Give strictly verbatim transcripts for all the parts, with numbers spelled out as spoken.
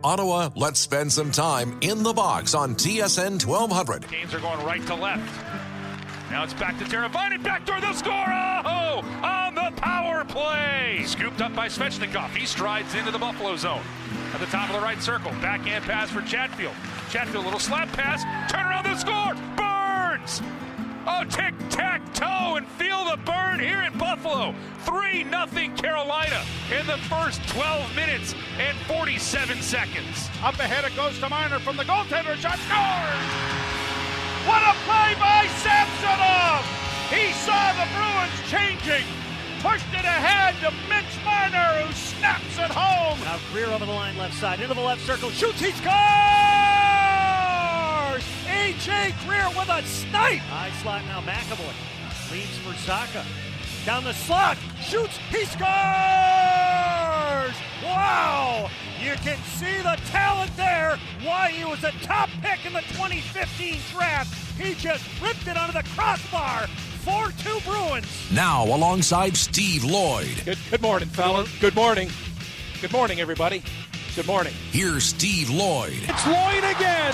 Ottawa, let's spend some time in the box on T S N twelve hundred. Canes are going right to left. Now it's back to Teravainen. Backdoor the score. Oh, on the power play. Scooped up by Svechnikov. He strides into the Buffalo zone. At the top of the right circle. Backhand pass for Chatfield. Chatfield, a little slap pass. Turn around the score. Burns. Oh, tic-tac-toe and feel the burn here in Buffalo. three nothing Carolina in the first twelve minutes and forty-seven seconds. Up ahead it goes to Marner from the goaltender. Shot scores! What a play by Samsonov! He saw the Bruins changing. Pushed it ahead to Mitch Marner, who snaps it home. Now Greer over the line left side, into the left circle, shoots, he scores! A J Greer with a snipe! High slot now, McAvoy leads for Zacha. Down the slot, shoots, he scores! Wow! You can see the talent there, why he was a top pick in the twenty fifteen draft. He just ripped it onto the crossbar. four two Bruins. Now, alongside Steve Lloyd. Good, good morning, fellas. Good morning. Good morning, everybody. Good morning. Here's Steve Lloyd. It's Lloyd again.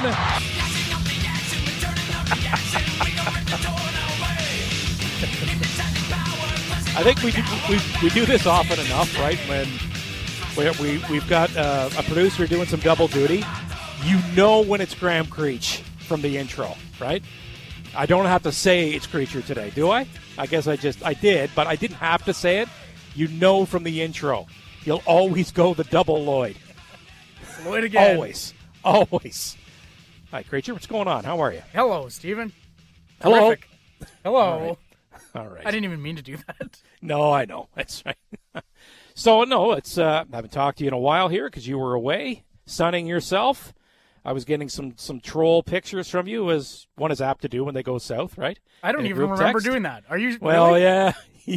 I think we do, we, we do this often enough, right? When we, we, we've got uh, a producer doing some double duty. You know when it's Graham Creech from the intro, right? I don't have to say it's Creature today, do I? I guess I just, I did, but I didn't have to say it. You know from the intro. You'll always go the double Lloyd. Lloyd again. Always. Always. Hi, Creature. What's going on? How are you? Hello, Steven. Hello. Terrific. Hello. All right. All right. I didn't even mean to do that. No, I know. That's right. So, no, it's, uh, I haven't talked to you in a while here because you were away sunning yourself. I was getting some, some troll pictures from you, as one is apt to do when they go south, right? I don't In even remember text. doing that. Are you? Well, really? yeah.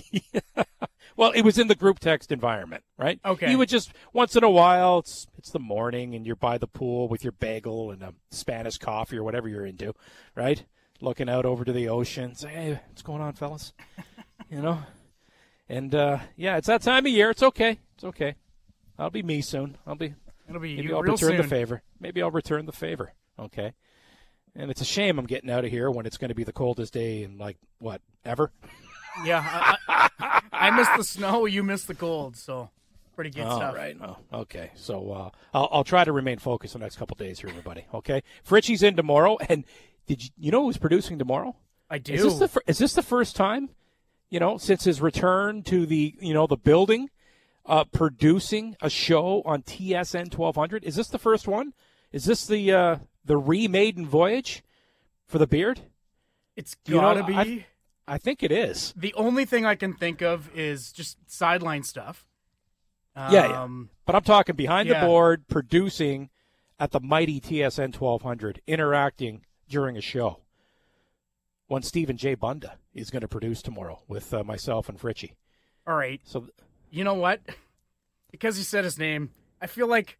Well, it was in the group text environment, right? Okay. You would just, once in a while, it's it's the morning, and you're by the pool with your bagel and a Spanish coffee or whatever you're into, right? Looking out over to the ocean. Say, hey, what's going on, fellas? You know? And, uh, yeah, it's that time of year. It's okay. It's okay. I'll be me soon. I'll be... It'll be Maybe you I'll real return soon. the favor. Maybe I'll return the favor. Okay. And it's a shame I'm getting out of here when it's going to be the coldest day in, like, what, ever? Yeah. I, I, I missed the snow. You missed the cold. So pretty good All stuff. right. Oh, okay. So uh, I'll, I'll try to remain focused the next couple of days here, everybody. Okay. Fritchie's in tomorrow. And did you, you know who's producing tomorrow? I do. Is this the fir- is this the first time, you know, since his return to the, you know, the building, uh, producing a show on T S N twelve hundred? Is this the first one? Is this the uh, the re-maiden voyage for the beard? It's You know, gotta be. I, I think it is. The only thing I can think of is just sideline stuff. Um, Yeah, yeah. But I'm talking behind yeah. the board, producing at the mighty T S N twelve hundred, interacting during a show. One Stephen J. Bunda is going to produce tomorrow with uh, myself and Fritchie. All right. So, You know what? Because you said his name, I feel like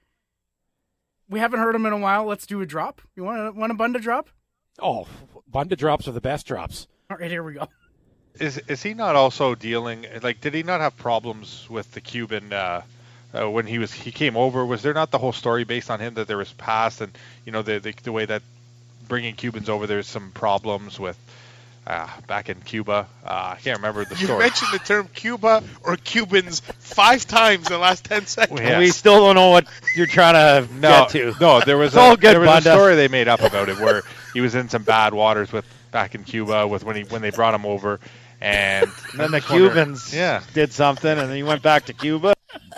we haven't heard him in a while. Let's do a drop. You want a, want a Bunda drop? oh, Bunda drops are the best drops. All right, here we go. Is is he not also dealing, like, did he not have problems with the Cuban uh, uh, when he was he came over? Was there not the whole story based on him that there was past and, you know, the the, the way that bringing Cubans over, there's some problems with uh, back in Cuba? Uh, I can't remember the You story. mentioned the term Cuba or Cubans five times in the last ten seconds. Yeah. We still don't know what you're trying to No, get to. no, there was It's a, all good, there was Bunda. a story they made up about it where he was in some bad waters with back in Cuba with when he when they brought him over, and, And then the I'm just wondering- Cubans yeah. did something, and then he went back to Cuba.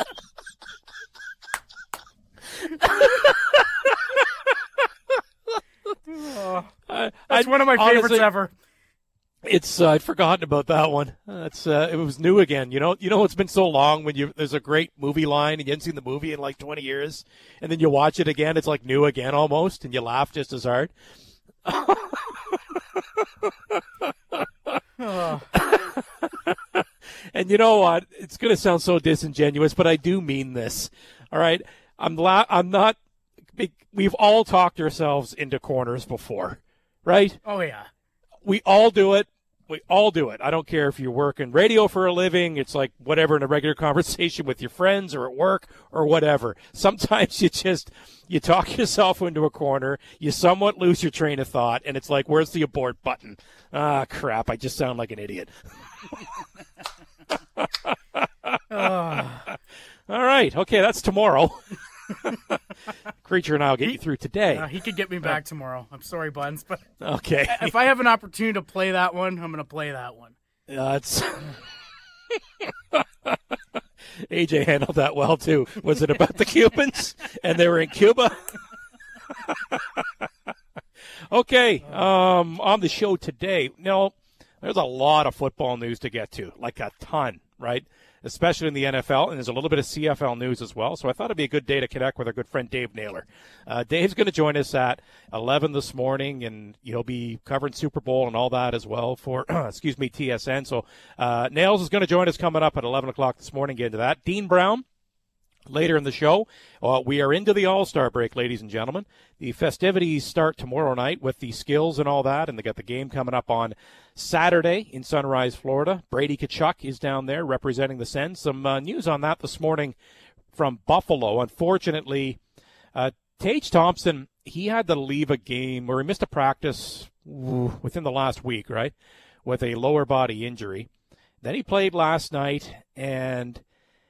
I, That's I- one of my honestly, favorites ever. It's uh, I'd forgotten about that one. Uh, it's uh, it was new again. You know, you know it's been so long when you there's a great movie line and you haven't seen the movie in like twenty years, and then you watch it again. It's like new again almost, and you laugh just as hard. Oh. And you know what? It's going to sound so disingenuous, but I do mean this. All right, I'm la- I'm not. We've all talked ourselves into corners before, right? Oh, yeah. We all do it. We all do it. I don't care if you're working radio for a living. It's like whatever in a regular conversation with your friends or at work or whatever. Sometimes you just you talk yourself into a corner. You somewhat lose your train of thought, and it's like, where's the abort button? Ah, crap! I just sound like an idiot. Oh. All right. Okay, that's tomorrow. Creature and I will get He- you through today. Uh, he could get me back tomorrow. I'm sorry, Buns, but Okay. if I have an opportunity to play that one, I'm going to play that one. Uh, it's A J handled that well, too. Was it about the Cubans? And they were in Cuba? Okay, um, on the show today, no, there's a lot of football news to get to, like a ton, right? Especially in the N F L, and there's a little bit of C F L news as well. So I thought it'd be a good day to connect with our good friend Dave Naylor. Uh, Dave's going to join us at eleven this morning, and he'll be covering Super Bowl and all that as well for, excuse me, T S N. So uh, Nails is going to join us coming up at eleven o'clock this morning. Get into that. Dean Brown. Later in the show, uh, we are into the All-Star break, ladies and gentlemen. The festivities start tomorrow night with the skills and all that, and they got the game coming up on Saturday in Sunrise, Florida. Brady Tkachuk is down there representing the Sens. Some uh, news on that this morning from Buffalo. Unfortunately, uh, Tage Thompson, he had to leave a game, or he missed a practice ooh, within the last week, right, with a lower body injury. Then he played last night, and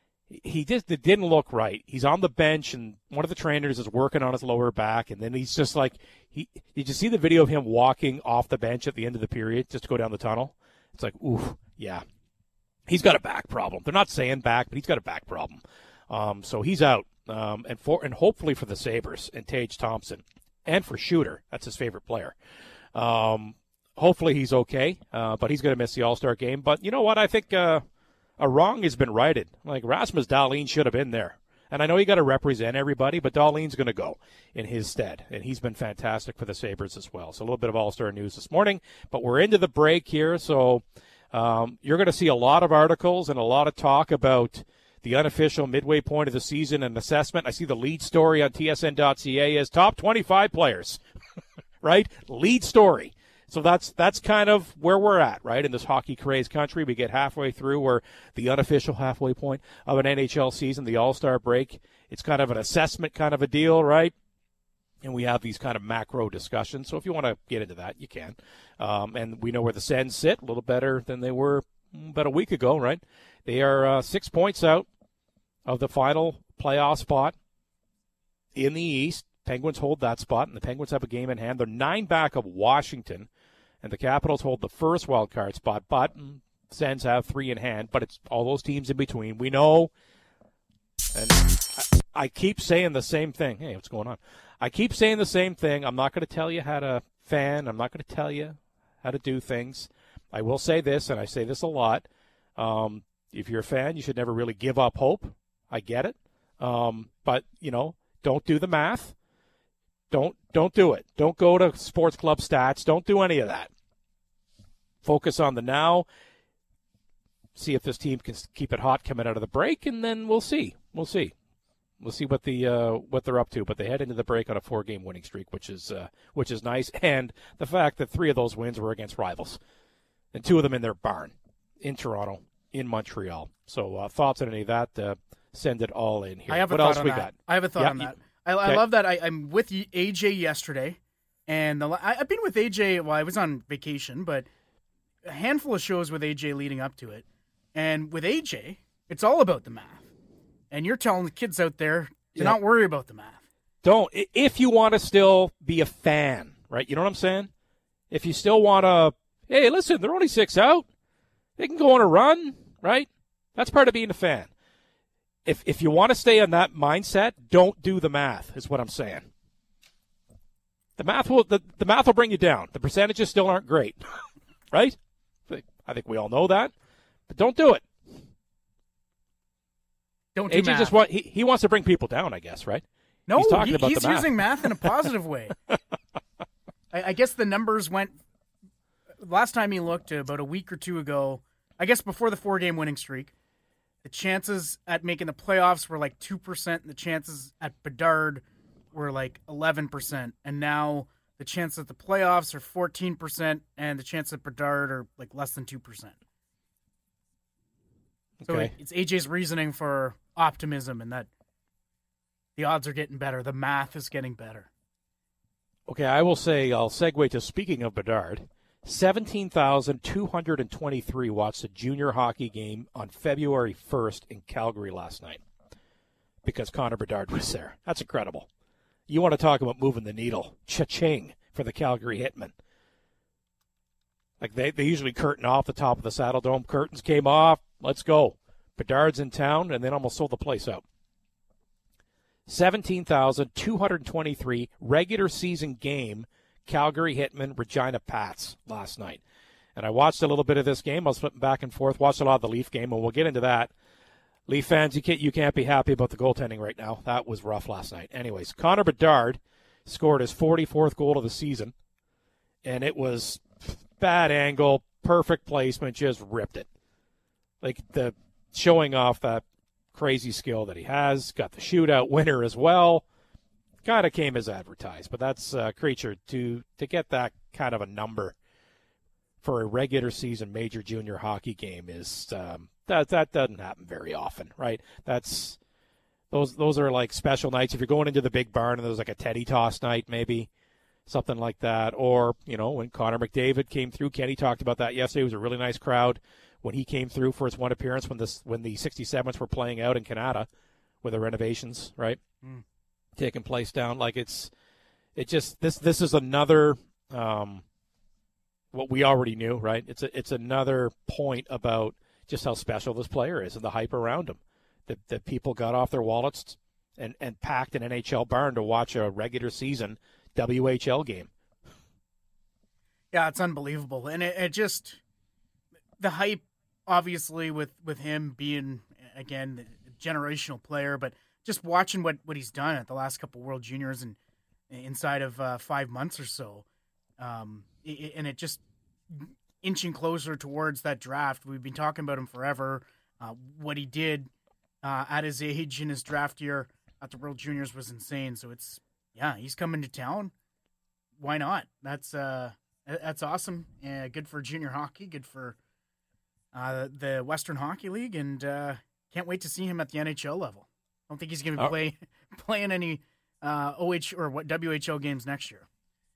he just it didn't look right. He's on the bench, and one of the trainers is working on his lower back, and then he's just like, he. Did you see the video of him walking off the bench at the end of the period just to go down the tunnel? It's like, ooh, yeah. He's got a back problem. They're not saying back, but he's got a back problem. Um, so he's out, um, and for and hopefully for the Sabres and Tage Thompson, and for Shooter, that's his favorite player. Um, hopefully he's okay, uh, but he's going to miss the All-Star game. But you know what? I think. Uh, A wrong has been righted. Like, Rasmus Dahlin should have been there. And I know you got to represent everybody, but Dahlin's going to go in his stead. And he's been fantastic for the Sabres as well. So a little bit of All-Star news this morning. But we're into the break here, so um, you're going to see a lot of articles and a lot of talk about the unofficial midway point of the season and assessment. I see the lead story on T S N dot C A is top twenty-five players, right? Lead story. So that's that's kind of where we're at, right, in this hockey-crazed country. We get halfway through, or the unofficial halfway point of an N H L season, the All-Star break. It's kind of an assessment kind of a deal, right? And we have these kind of macro discussions. So if you want to get into that, you can. Um, and we know where the Sens sit, a little better than they were about a week ago, right? They are uh, six points out of the final playoff spot in the East. Penguins hold that spot, and the Penguins have a game in hand. They're nine back of Washington. And the Capitals hold the first wild card spot, but Sens have three in hand. But it's all those teams in between. We know, and I, I keep saying the same thing. Hey, what's going on? I keep saying the same thing. I'm not going to tell you how to fan. I'm not going to tell you how to do things. I will say this, and I say this a lot. Um, if you're a fan, you should never really give up hope. I get it. Um, but, you know, don't do the math. Don't don't do it. Don't go to sports club stats. Don't do any of that. Focus on the now. See if this team can keep it hot coming out of the break, and then we'll see. We'll see. We'll see what the uh, what they're up to. But they head into the break on a four-game winning streak, which is uh, which is nice. And the fact that three of those wins were against rivals, and two of them in their barn, in Toronto, in Montreal. So uh, thoughts on any of that? Uh, send it all in here. I have a what thought else on we that. got? I have a thought Yeah, on you- that. I, Okay. I love that. I, I'm with A J yesterday, and the, I, I've been with A J. Well, I was on vacation, but a handful of shows with A J leading up to it. And with A J, it's all about the math. And you're telling the kids out there to Yeah. not worry about the math. Don't. I- If you want to still be a fan, right? You know what I'm saying? If you still want to, hey, listen, they're only six out. They can go on a run, right? That's part of being a fan. If if you want to stay on that mindset, don't do the math, is what I'm saying. The math will the, the math will bring you down. The percentages still aren't great, right? I think we all know that, but don't do it. Don't do A J math. just want he, he wants to bring people down, I guess, right? No, he's talking he- about he's the math. using math in a positive way. I, I guess the numbers went last time he looked, about a week or two ago. I guess before the four-game winning streak, the chances at making the playoffs were like two percent, and the chances at Bedard were like eleven percent. And now the chance that the playoffs are fourteen percent, and the chance that Bedard are like less than two percent. So Okay. it, it's A J's reasoning for optimism and that the odds are getting better. The math is getting better. Okay, I will say, I'll segue to speaking of Bedard. seventeen thousand two hundred twenty-three watched a junior hockey game on February first in Calgary last night because Connor Bedard was there. That's incredible. You want to talk about moving the needle. Cha-ching for the Calgary Hitmen. Like they, they usually curtain off the top of the Saddle Dome. Curtains came off. Let's go. Bedard's in town, and then almost sold the place out. seventeen thousand two hundred twenty-three regular season game Calgary Hitmen Regina Pats last night. And I watched a little bit of this game. I was flipping back and forth, watched a lot of the Leaf game, and we'll get into that. Leaf fans, you can't, you can't be happy about the goaltending right now. That was rough last night. Anyways, Connor Bedard scored his forty-fourth goal of the season, and it was bad angle, perfect placement, just ripped it. Like the showing off that crazy skill that he has, got the shootout winner as well. Kind of came as advertised, but that's uh, Creature to to get that kind of a number for a regular season major junior hockey game is um, that that doesn't happen very often, right? That's those those are like special nights. If you're going into the big barn and there's like a Teddy toss night, maybe something like that, or you know when Connor McDavid came through, Kenny talked about that yesterday. It was a really nice crowd when he came through for his one appearance when this when the sixty-sevens were playing out in Canada with the renovations, right? Mm. Taking place down. Like it's it just this this is another um, what we already knew, right? It's a, it's another point about just how special this player is and the hype around him. That that people got off their wallets and, and packed an N H L barn to watch a regular season W H L game. Yeah, it's unbelievable. And it, it just the hype obviously with, with him being again a generational player, but just watching what, what he's done at the last couple World Juniors and inside of uh, five months or so, um, it, and it just inching closer towards that draft. We've been talking about him forever. Uh, what he did uh, at his age in his draft year at the World Juniors was insane. So it's yeah, he's coming to town. Why not? That's uh, that's awesome. Uh, good for junior hockey. Good for uh, the Western Hockey League, and uh, can't wait to see him at the N H L level. I don't think he's going to be play, playing any uh, O H or what W H L games next year.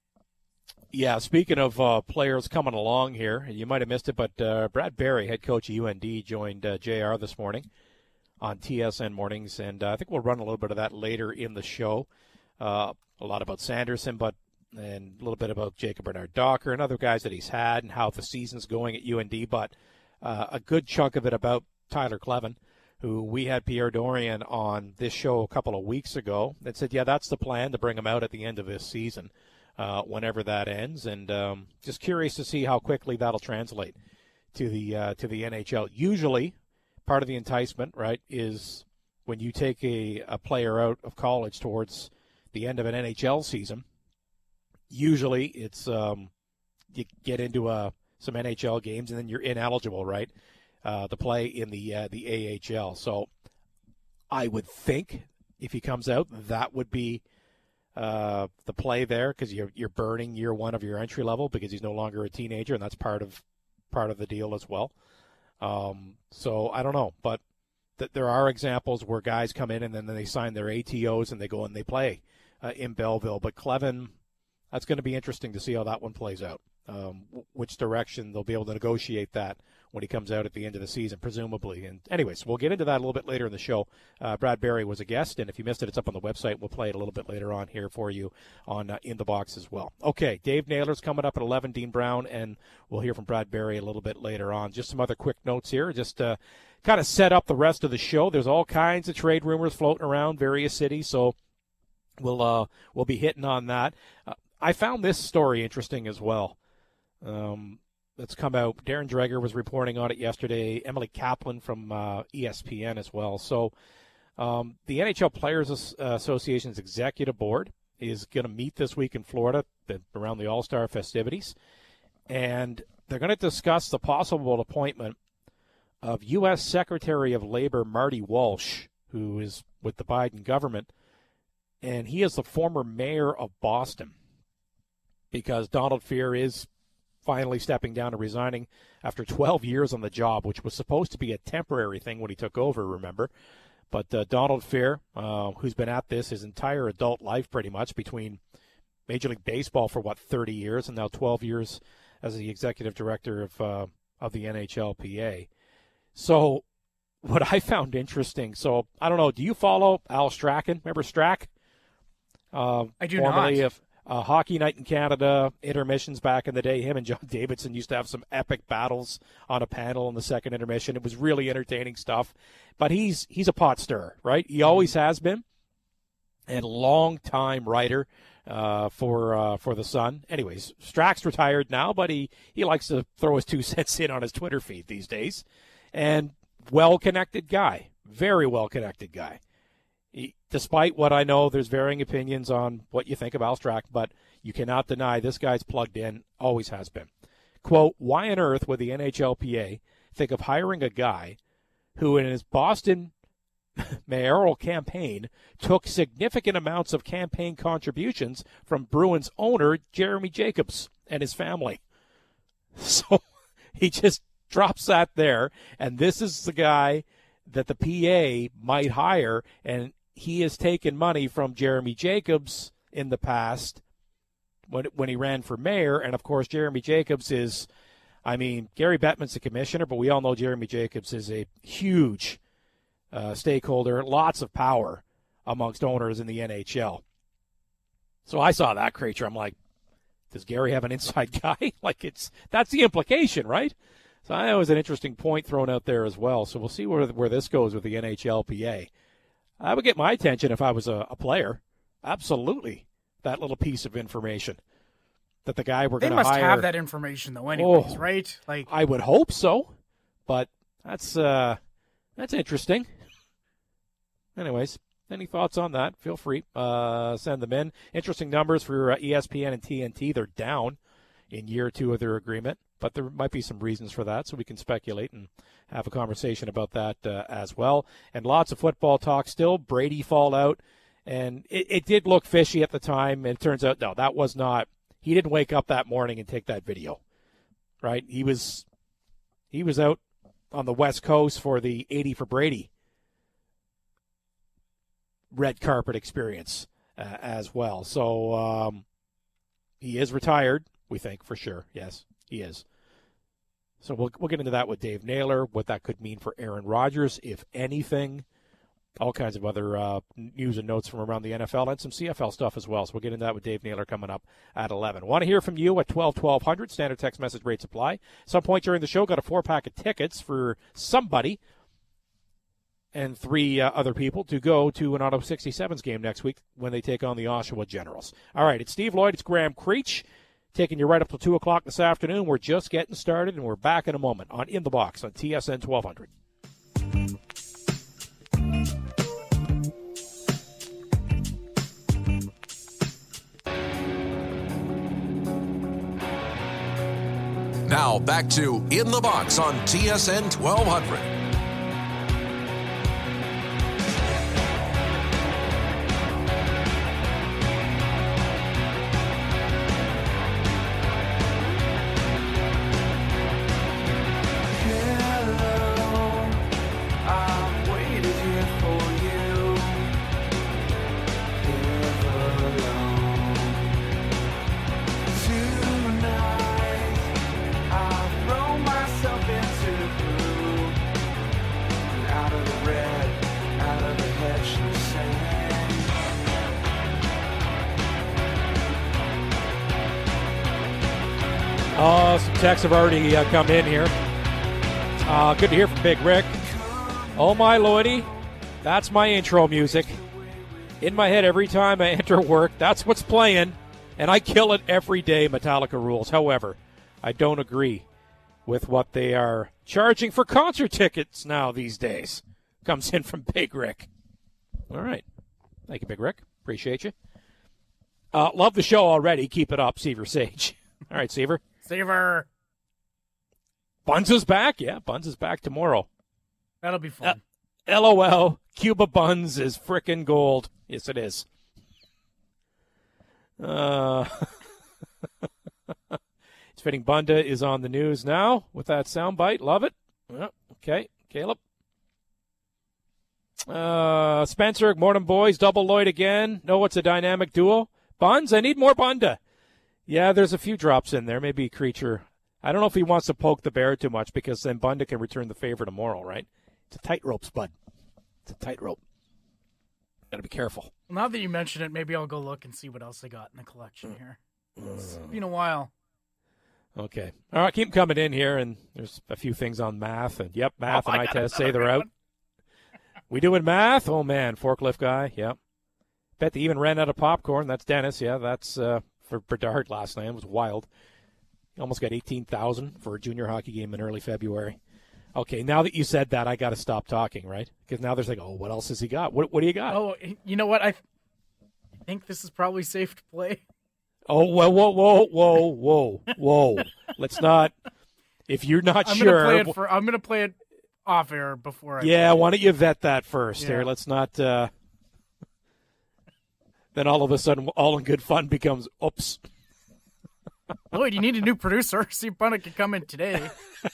Yeah, speaking of uh, players coming along here, you might have missed it, but uh, Brad Berry, head coach of U N D, joined uh, J R this morning on T S N Mornings, and uh, I think we'll run a little bit of that later in the show. Uh, a lot about Sanderson, but and a little bit about Jacob Bernard-Docker and other guys that he's had and how the season's going at U N D, but uh, a good chunk of it about Tyler Kleven, who we had Pierre Dorian on this show a couple of weeks ago that said, yeah, that's the plan, to bring him out at the end of this season, uh, whenever that ends. And um, just curious to see how quickly that'll translate to the uh, to the N H L. Usually, part of the enticement, right, is when you take a, a player out of college towards the end of an N H L season, usually it's um, you get into uh, some N H L games and then you're ineligible, right? Uh, to play in the uh, the A H L. So I would think if he comes out, that would be uh, the play there, because you're you're burning year one of your entry level because he's no longer a teenager, and that's part of part of the deal as well. Um, so I don't know, but th- there are examples where guys come in and then they sign their A T Os and they go and they play uh, in Belleville. But Kleven, that's going to be interesting to see how that one plays out. Um, w- which direction they'll be able to negotiate that when he comes out at the end of the season, presumably. And anyways, we'll get into that a little bit later in the show. Uh, Brad Berry was a guest, and if you missed it, it's up on the website. We'll play it a little bit later on here for you on uh, In the Box as well. Okay, Dave Naylor's coming up at eleven, Dean Brown, and we'll hear from Brad Berry a little bit later on. Just some other quick notes here, just to kind of set up the rest of the show. There's all kinds of trade rumors floating around various cities, so we'll, uh, we'll be hitting on that. Uh, I found this story interesting as well. Um, that's come out. Darren Dreger was reporting on it yesterday. Emily Kaplan from uh, E S P N as well. So um, the N H L Players Association's executive board is going to meet this week in Florida around the All-Star festivities, and they're going to discuss the possible appointment of U S Secretary of Labor Marty Walsh, who is with the Biden government, and he is the former mayor of Boston. because Donald Fehr is finally stepping down and resigning after twelve years on the job, which was supposed to be a temporary thing when he took over, remember. But uh, Donald Fehr, uh, who's been at this his entire adult life pretty much, between Major League Baseball for, what, thirty years, and now twelve years as the executive director of uh, of the N H L P A. So what I found interesting, so I don't know, do you follow Al Strachan? Remember Strack? Uh, I do formerly not. Of uh, Hockey Night in Canada, intermissions back in the day. Him and John Davidson used to have some epic battles on a panel in the second intermission. It was really entertaining stuff. But he's he's a pot stirrer, right? He always has been. And long-time writer uh, for uh, for the Sun. Anyways, Strack's retired now, but he, he likes to throw his two cents in on his Twitter feed these days. And well-connected guy, very well-connected guy. He, despite what I know, there's varying opinions on what you think of Al Strack, but you cannot deny this guy's plugged in, always has been. Quote, why on earth would the N H L P A think of hiring a guy who in his Boston mayoral campaign took significant amounts of campaign contributions from Bruins owner Jeremy Jacobs and his family? So he just drops that there, and this is the guy that the P A might hire, and he has taken money from Jeremy Jacobs in the past when when he ran for mayor, and of course Jeremy Jacobs is, I mean, Gary Bettman's the commissioner, but we all know Jeremy Jacobs is a huge uh, stakeholder, lots of power amongst owners in the N H L. So I saw that creature, I'm like, does Gary have an inside guy? Like, it's that's the implication, right? So that was an interesting point thrown out there as well. So we'll see where where this goes with the N H L P A. That would get my attention if I was a, a player. Absolutely, that little piece of information that the guy we're going to hire. They must have that information though, anyways, oh, right? Like I would hope so, but that's uh, that's interesting. Anyways, any thoughts on that? Feel free, uh, send them in. Interesting numbers for uh, E S P N and T N T. They're down in year two of their agreement, but there might be some reasons for that, so we can speculate and have a conversation about that uh, as well. And lots of football talk still. Brady fallout, and it, it did look fishy at the time, and it turns out, no, that was not. He didn't wake up that morning and take that video, right? He was he was out on the West Coast for the eighty for Brady red carpet experience uh, as well. So um, he is retired. We think for sure. Yes, he is. So we'll we'll get into that with Dave Naylor, what that could mean for Aaron Rodgers, if anything. All kinds of other uh, news and notes from around the N F L and some C F L stuff as well. So we'll get into that with Dave Naylor coming up at eleven. Want to hear from you at twelve twelve hundred. Standard text message rates apply. Some point during the show, got a four-pack of tickets for somebody and three uh, other people to go to an Auto sixty-sevens game next week when they take on the Oshawa Generals. All right, it's Steve Lloyd. It's Graham Creech. Taking you right up till two o'clock this afternoon. We're just getting started, and we're back in a moment on In the Box on T S N twelve hundred. Now back to In the Box on T S N twelve hundred. Oh, some texts have already uh, come in here. Uh, good to hear from Big Rick. Oh, my Lloydie, that's my intro music. In my head every time I enter work, that's what's playing, and I kill it every day, Metallica rules. However, I don't agree with what they are charging for concert tickets now these days. Comes in from Big Rick. All right. Thank you, Big Rick. Appreciate you. Uh, love the show already. Keep it up, Seaver Sage. All right, Seaver. Seaver. Buns is back. Yeah, Buns is back tomorrow. That'll be fun. Uh, LOL. Cuba Buns is frickin' gold. Yes, it is. Uh, fitting Bunda is on the news now with that soundbite. Love it. Yeah, okay, Caleb. Uh, Spencer, good morning, boys. Double Lloyd again. No, it's a dynamic duo. Buns, I need more Bunda. Yeah, there's a few drops in there. Maybe Creature. I don't know if he wants to poke the bear too much because then Bunda can return the favor tomorrow, right? It's a tightrope, Spud. It's a tightrope. Got to be careful. Well, now that you mention it, maybe I'll go look and see what else I got in the collection here. It's been a while. Okay. All right, keep coming in here, and there's a few things on math. And, yep, math Oh, and I eye got test say another they're out. one. We doing math? Oh, man, forklift guy, yep. Bet they even ran out of popcorn. That's Dennis, yeah, that's uh, for Bedard last night. It was wild. He almost got eighteen thousand for a junior hockey game in early February. Okay, now that you said that, I got to stop talking, right? Because now there's like, oh, what else has he got? What What do you got? Oh, you know what? I, th- I think this is probably safe to play. Oh, whoa, whoa, whoa, whoa, whoa, whoa. Let's not. If you're not I'm sure. gonna play it for. I'm gonna play it off air before I. Yeah, play why don't you vet that first Yeah. here? Let's not. Uh, then all of a sudden, all in good fun becomes oops. Lloyd, you need a new producer. See if Bunna can come in today.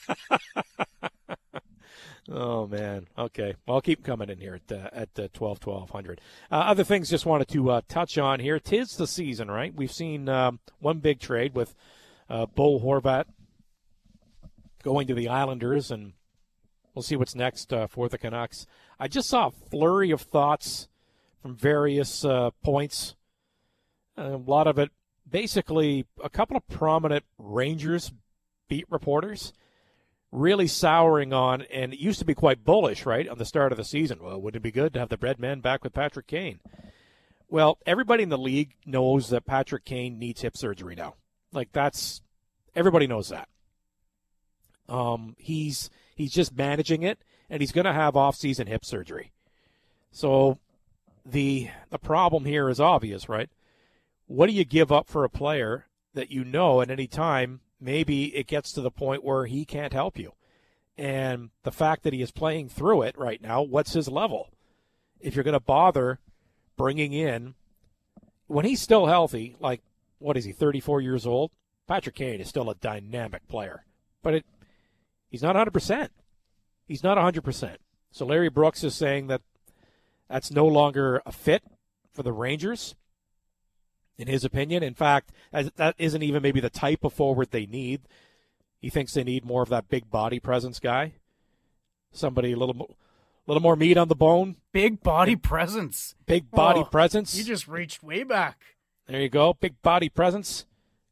Oh man. Okay. Well, I'll keep coming in here at uh, at uh, twelve twelve hundred. Uh, other things just wanted to uh, touch on here. Tis the season, right? We've seen um, one big trade with uh, Bo Horvat going to the Islanders, and we'll see what's next uh, for the Canucks. I just saw a flurry of thoughts from various uh, points. A lot of it, basically, a couple of prominent Rangers beat reporters really souring on, and it used to be quite bullish, right, on the start of the season. Well, wouldn't it be good to have the bread man back with Patrick Kane? Well, everybody in the league knows that Patrick Kane needs hip surgery now. Like, that's – everybody knows that. Um, he's he's just managing it, and he's going to have off-season hip surgery. So the the problem here is obvious, right? What do you give up for a player that you know at any time maybe it gets to the point where he can't help you? And the fact that he is playing through it right now, what's his level? If you're going to bother bringing in, when he's still healthy, like, what is he, thirty-four years old? Patrick Kane is still a dynamic player. But it, he's not one hundred percent. He's not one hundred percent. So Larry Brooks is saying that that's no longer a fit for the Rangers, in his opinion. In fact, that isn't even maybe the type of forward they need. He thinks they need more of that big body presence guy, somebody a little more, little more meat on the bone. Big body presence. Big body Oh, presence. You just reached way back. There you go. Big body presence.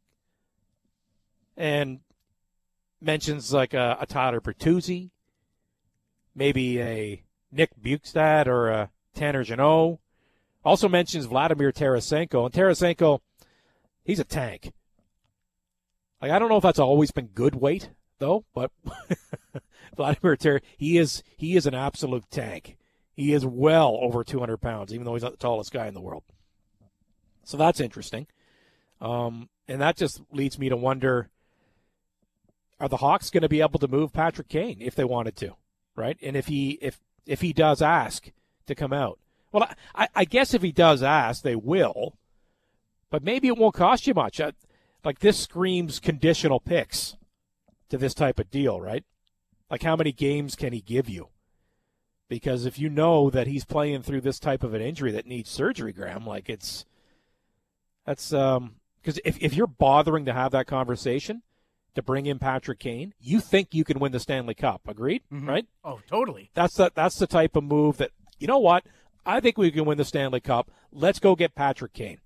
And mentions like a, a Tyler Bertuzzi, maybe a Nick Bukestad or a Tanner Jeannot. Also mentions Vladimir Tarasenko. And Tarasenko, he's a tank. Like, I don't know if that's always been good weight, though, but Vladimir Tarasenko, he is, he is an absolute tank. He is well over two hundred pounds, even though he's not the tallest guy in the world. So that's interesting. Um, and that just leads me to wonder, are the Hawks going to be able to move Patrick Kane if they wanted to, right? And if he if if he does ask to come out. Well, I, I guess if he does ask, they will, but maybe it won't cost you much. I, like, this screams conditional picks to this type of deal, right? Like, how many games can he give you? Because if you know that he's playing through this type of an injury that needs surgery, Graham, like, it's that's um because if if you're bothering to have that conversation to bring in Patrick Kane, you think you can win the Stanley Cup. Agreed, Mm-hmm. right? Oh, totally. That's the that's the type of move that, you know what? I think we can win the Stanley Cup. Let's go get Patrick Kane.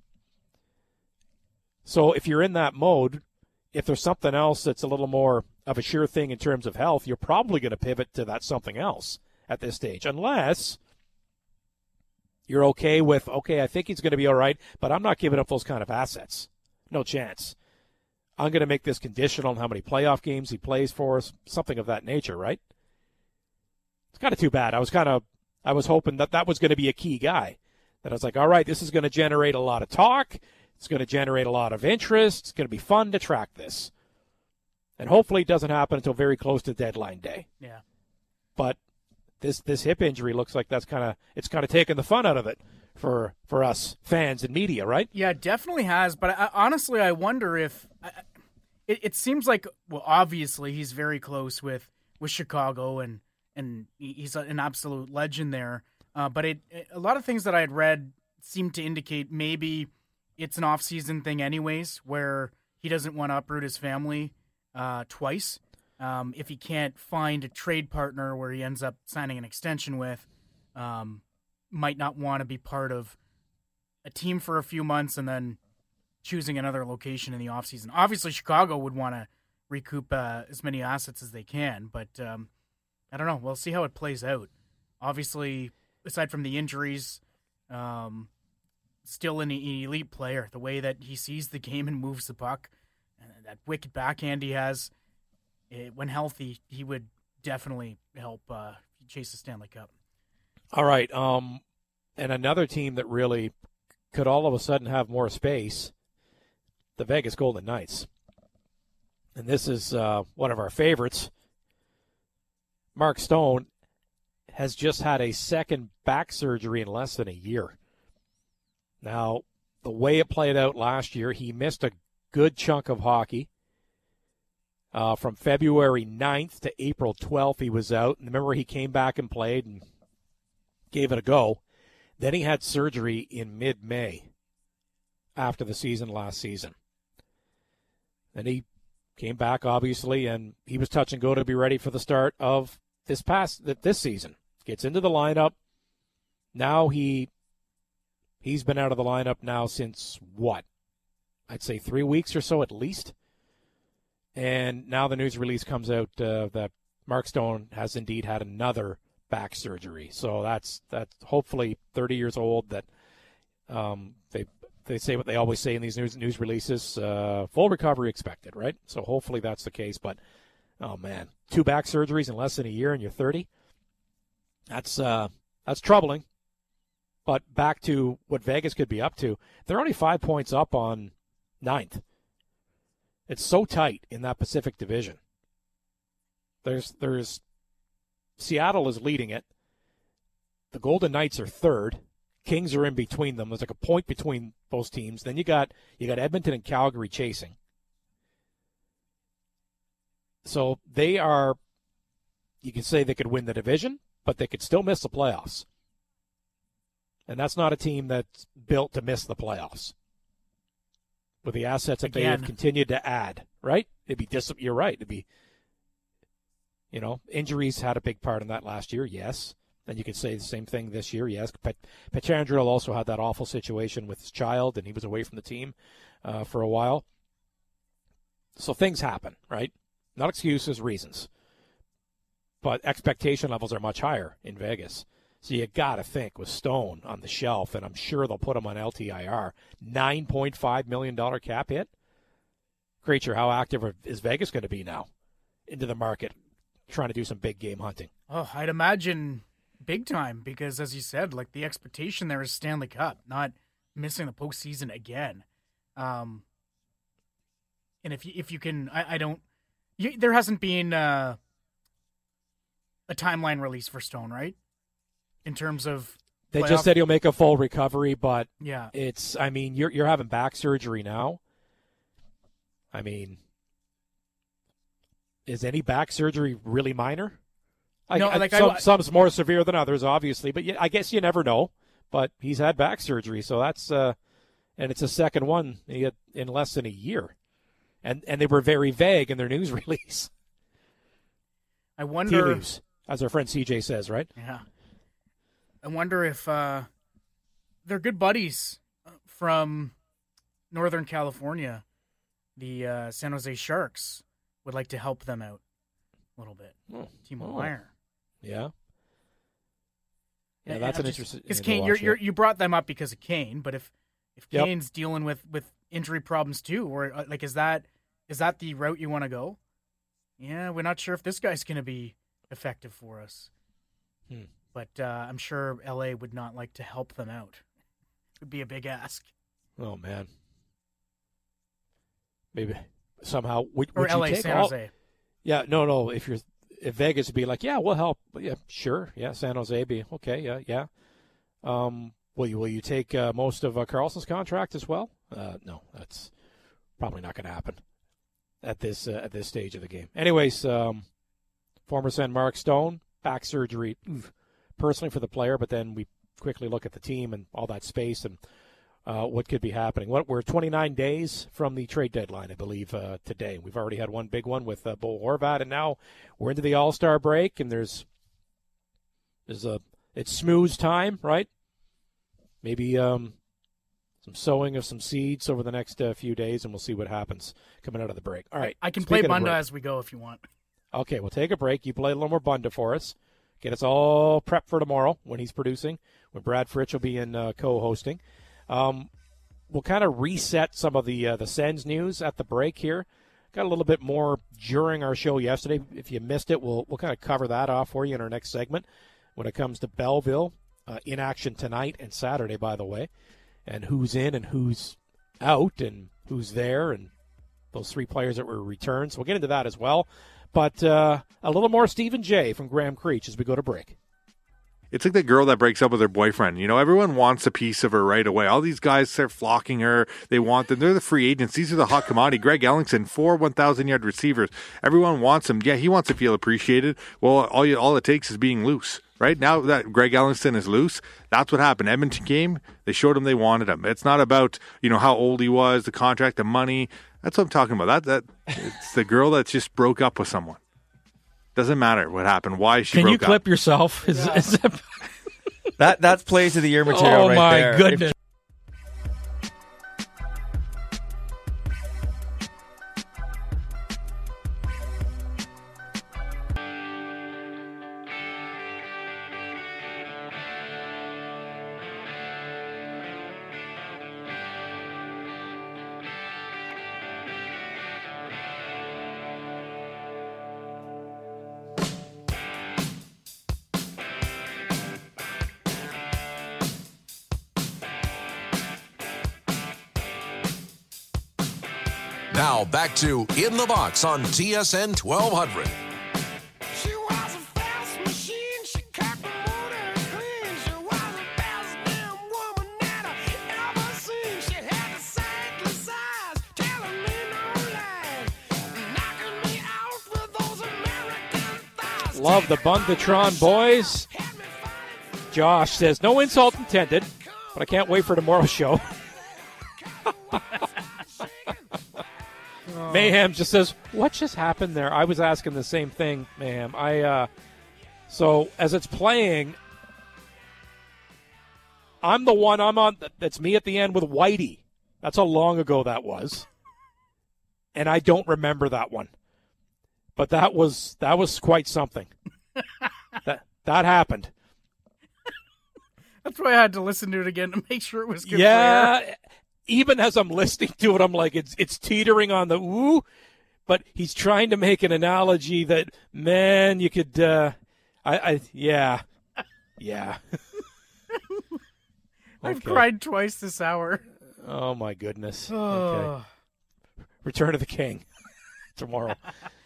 So if you're in that mode, if there's something else that's a little more of a sure thing in terms of health, you're probably going to pivot to that something else at this stage, unless you're okay with, okay, I think he's going to be all right, but I'm not giving up those kind of assets. No chance. I'm going to make this conditional on how many playoff games he plays for us, something of that nature, right? It's kind of too bad. I was kind of, I was hoping that that was going to be a key guy. That I was like, all right, this is going to generate a lot of talk. It's going to generate a lot of interest. It's going to be fun to track this. And hopefully it doesn't happen until very close to deadline day. Yeah. But this this hip injury looks like that's kind of, it's kind of taking the fun out of it for for us fans and media, right? Yeah, it definitely has. But I, honestly, I wonder if it, it seems like, well, obviously he's very close with, with Chicago, and, and he's an absolute legend there. Uh, but it, it a lot of things that I had read seemed to indicate maybe it's an off-season thing anyways, where he doesn't want to uproot his family uh, twice. Um, if he can't find a trade partner where he ends up signing an extension with, um, might not want to be part of a team for a few months and then choosing another location in the offseason. Obviously, Chicago would want to recoup uh, as many assets as they can, but um, I don't know. We'll see how it plays out. Obviously, aside from the injuries, um, still an elite player. The way that he sees the game and moves the puck, uh, that wicked backhand he has, it, when healthy, he would definitely help uh, chase the Stanley Cup. All right. Um, and another team that really could all of a sudden have more space, the Vegas Golden Knights. And this is uh, one of our favorites. Mark Stone has just had a second back surgery in less than a year. Now, the way it played out last year, he missed a good chunk of hockey. Uh, from February ninth to April twelfth, he was out. And remember, he came back and played and gave it a go. Then he had surgery in mid-May after the season last season. Then he came back, obviously, and he was touch and go to be ready for the start of this past this season. Gets into the lineup. Now he he's been out of the lineup now since what? I'd say three weeks or so at least. And now the news release comes out uh, that Mark Stone has indeed had another back surgery. So that's that's hopefully thirty years old. That um, they they say what they always say in these news news releases: uh, full recovery expected, right? So hopefully that's the case. But oh man, two back surgeries in less than a year, and you're thirty. That's uh, that's troubling. But back to what Vegas could be up to. They're only five points up on ninth. It's so tight in that Pacific Division. There's there's Seattle is leading it. The Golden Knights are third. Kings are in between them. There's like a point between those teams. Then you got you got Edmonton and Calgary chasing. So they are, you can say they could win the division, but they could still miss the playoffs. And that's not a team that's built to miss the playoffs. With the assets that Again. they have continued to add, right? It'd be dis- You're right. It'd be, you know, injuries had a big part in that last year, yes. And you could say the same thing this year, yes. Pet- Pietrangelo also had that awful situation with his child, and he was away from the team uh, for a while. So things happen, right? Not excuses, reasons. But expectation levels are much higher in Vegas. So you got to think with Stone on the shelf, and I'm sure they'll put him on L T I R, nine point five million dollars cap hit. Creature, how active is Vegas going to be now into the market, trying to do some big game hunting? Oh, I'd imagine big time because, as you said, like the expectation there is Stanley Cup, not missing the postseason again. Um, and if you, if you can, I, I don't, you, there hasn't been uh, a timeline release for Stone, right? In terms of They playoff? just said he'll make a full recovery, but yeah, it's, I mean, you're you're having back surgery now. I mean, is any back surgery really minor? I, No, I, like some, I- some's more severe than others, obviously, but you, I guess you never know. But he's had back surgery, so that's, uh, and it's a second one he had in less than a year. And and they were very vague in their news release. I wonder. Tea leaves, as our friend C J says, right? Yeah. I wonder if uh, they're good buddies from Northern California. The uh, San Jose Sharks would like to help them out a little bit. Oh. Timo Oh. Meier. Yeah. Yeah, And that's I'm an just- interesting. Because to Kane, watch, you're, yeah. you're, you brought them up because of Kane, but if if Yep. Kane's dealing with, with injury problems too, or uh, like is that is that the route you want to go? Yeah, we're not sure if this guy's going to be effective for us. Hmm. But uh, I'm sure L A would not like to help them out. It would be a big ask. Oh man. Maybe somehow would, Or would you L A, take San all, Jose. Yeah, no, no. If you're if Vegas would be like, yeah, we'll help. Yeah, sure. Yeah, San Jose be okay. Yeah, yeah. Um, will you will you take uh, most of uh, Carlson's contract as well? Uh, no, that's probably not going to happen. at this uh, at this stage of the game. Anyways, um, former Sen Mark Stone, back surgery, oof, personally for the player, but then we quickly look at the team and all that space and uh, what could be happening. What we're twenty-nine days from the trade deadline, I believe, uh, today. We've already had one big one with uh, Bo Horvat, and now we're into the All-Star break, and there's there's a it's smooth time, right? Maybe um, some sowing of some seeds over the next uh, few days, and we'll see what happens coming out of the break. All right. I can play Bunda as we go if you want. Okay, we'll take a break. You play a little more Bunda for us. Get us all prepped for tomorrow when he's producing, when Brad Fritsch will be in uh, co-hosting. Um, we'll kind of reset some of the uh, the Sens news at the break here. Got a little bit more during our show yesterday. If you missed it, we'll we'll kind of cover that off for you in our next segment when it comes to Belleville. Uh, in action tonight and Saturday, by the way, and who's in and who's out and who's there and those three players that were returned. So we'll get into that as well. But uh, a little more Stephen J. from Graham Creech as we go to break. It's like the girl that breaks up with her boyfriend. You know, everyone wants a piece of her right away. All these guys start flocking her. They want them. They're the free agents. These are the hot commodity. Greg Ellingson, four one thousand yard receivers. Everyone wants him. Yeah, he wants to feel appreciated. Well, all you, all it takes is being loose. Right now that Greg Ellingson is loose, that's what happened. Edmonton came, they showed him they wanted him. It's not about, you know, how old he was, the contract, the money. That's what I'm talking about. That that it's the girl that just broke up with someone. Doesn't matter what happened, why she Can broke you clip up. yourself? Is, Yeah. is that... that that's plays of the year material oh right my there. goodness. If... Now back to In the Box on T S N twelve hundred. She was a fast machine. She kept the motor clean. She was the best damn woman that I ever seen. She had the sightless eyes, telling me no lies, knocking me out with those American thighs. Love the Bundatron boys. Josh says, no insult intended, but I can't wait for tomorrow's show. Mayhem just says, what just happened there? I was asking the same thing, Mayhem. I uh, so as it's playing, I'm the one. I'm on. That's me at the end with Whitey. That's how long ago that was, and I don't remember that one. But that was that was quite something. that that happened. That's why I had to listen to it again to make sure it was good. Yeah. For Even as I'm listening to it, I'm like, it's it's teetering on the ooh, but he's trying to make an analogy that, man, you could, uh, I, I, yeah, yeah. I've Okay. cried twice this hour. Oh my goodness. Oh. Okay. Return of the King tomorrow.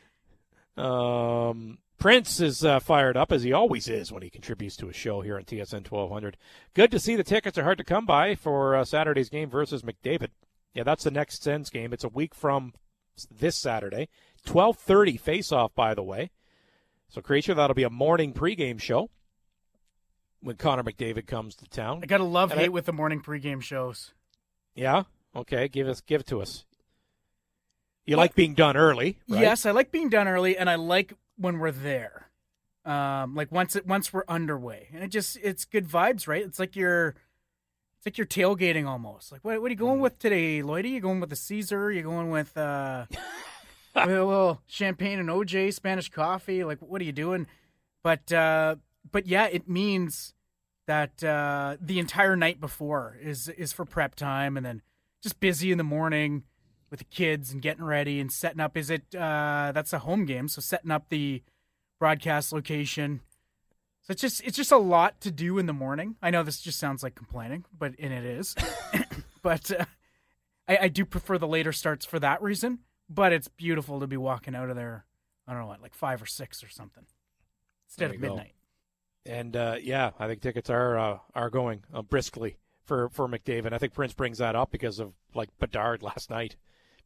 um, Prince is uh, fired up, as he always is when he contributes to a show here on T S N twelve hundred. Good to see the tickets are hard to come by for uh, Saturday's game versus McDavid. Yeah, that's the next Sens game. It's a week from this Saturday. twelve thirty face-off, by the way. So, Creature, that'll be a morning pregame show when Connor McDavid comes to town. I got to love And hate I- with the morning pregame shows. Yeah? Okay, give us, give it to us. You like being done early, right? Yes, I like being done early, and I like when we're there. Um, like once it once we're underway, and it just it's good vibes, right? It's like you're it's like you're tailgating almost. Like what what are you going with today, Lloyd? Are you going with the Caesar? Are you going with uh, with a little champagne and O J, Spanish coffee? Like what are you doing? But uh, but yeah, it means that uh, the entire night before is is for prep time, and then just busy in the morning with the kids and getting ready and setting up. Is it uh, that's a home game, so setting up the broadcast location. So it's just it's just a lot to do in the morning. I know this just sounds like complaining, but and it is. but uh, I, I do prefer the later starts for that reason. But it's beautiful to be walking out of there. I don't know what, like five or six or something instead There of you go. midnight. And uh, yeah, I think tickets are uh, are going uh, briskly for for McDavid. I think Prince brings that up because of like Bedard last night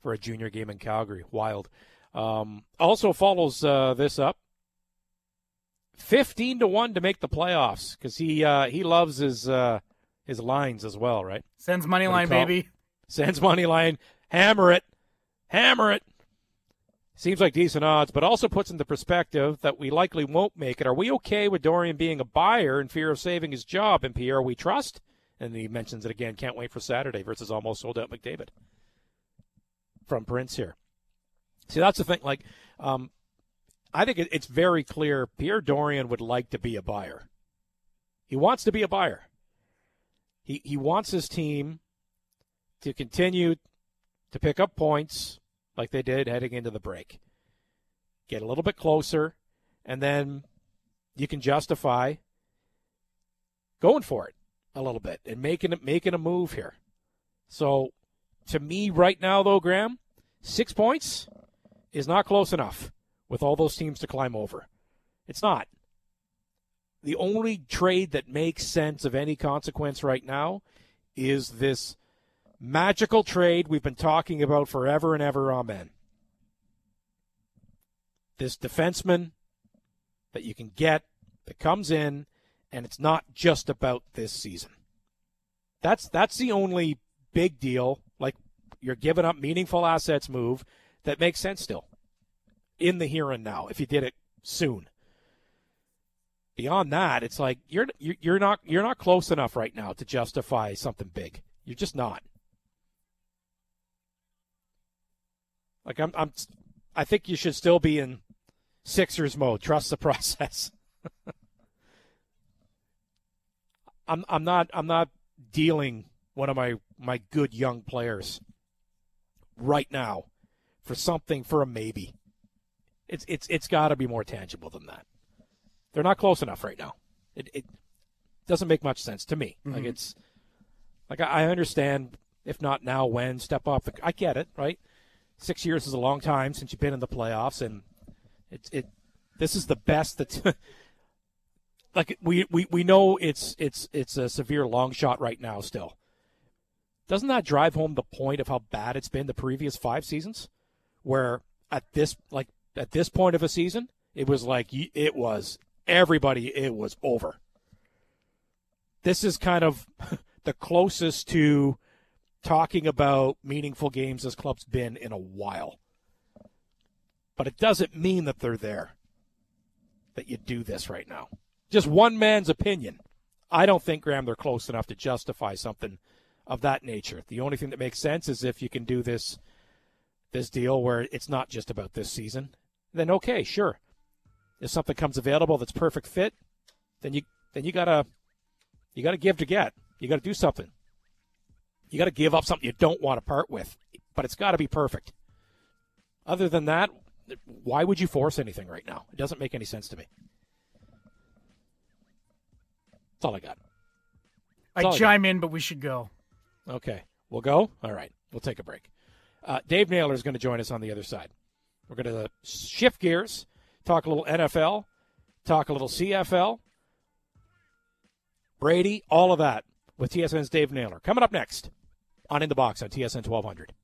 for a junior game in Calgary. Wild. Um, also follows uh, this up. fifteen to one to make the playoffs because he uh, he loves his uh, his lines as well, right? Sends money line, baby. Sends money line. Hammer it. Hammer it. Seems like decent odds, but also puts into perspective that we likely won't make it. Are we okay with Dorion being a buyer in fear of saving his job? And Pierre, we trust? And he mentions it again. Can't wait for Saturday versus almost sold out McDavid. From Prince here. See, that's the thing. Like, um, I think it, it's very clear Pierre Dorion would like to be a buyer. He wants to be a buyer. He he wants his team to continue to pick up points like they did heading into the break. Get a little bit closer, and then you can justify going for it a little bit and making it making a move here. So, to me right now, though, Graham, six points is not close enough with all those teams to climb over. It's not. The only trade that makes sense of any consequence right now is this magical trade we've been talking about forever and ever, amen. This defenseman that you can get that comes in, and it's not just about this season. That's that's the only big deal, like you're giving up meaningful assets move that makes sense still in the here and now if you did it soon. Beyond that, it's like you're you're not you're not close enough right now to justify something big. You're just not. Like I'm, I'm, I think you should still be in Sixers mode. Trust the process. I'm, I'm not, I'm not dealing one of my, my good young players right now for something for a maybe. It's, it's, it's got to be more tangible than that. They're not close enough right now. It, it doesn't make much sense to me. Mm-hmm. Like it's, like I, I understand if not now, when step up. I get it, right? Six years is a long time since you've been in the playoffs, and it's it. This is the best that. like we, we, we know it's it's it's a severe long shot right now. Still, doesn't that drive home the point of how bad it's been the previous five seasons, where at this like at this point of a season, it was like it was everybody. It was over. This is kind of the closest to talking about meaningful games this club's been in a while. But it doesn't mean that they're there, that you do this right now. Just one man's opinion. I don't think, Graham, they're close enough to justify something of that nature. The only thing that makes sense is if you can do this this deal where it's not just about this season, then okay, sure. If something comes available that's perfect fit, then you then you gotta you gotta give to get. You gotta do something. You got to give up something you don't want to part with, but it's got to be perfect. Other than that, why would you force anything right now? It doesn't make any sense to me. That's all I got. I chime in, but we should go. Okay. We'll go? All right. We'll take a break. Uh, Dave Naylor is going to join us on the other side. We're going to shift gears, talk a little N F L, talk a little C F L, Brady, all of that with T S N's Dave Naylor. Coming up next on In the Box on T S N twelve hundred.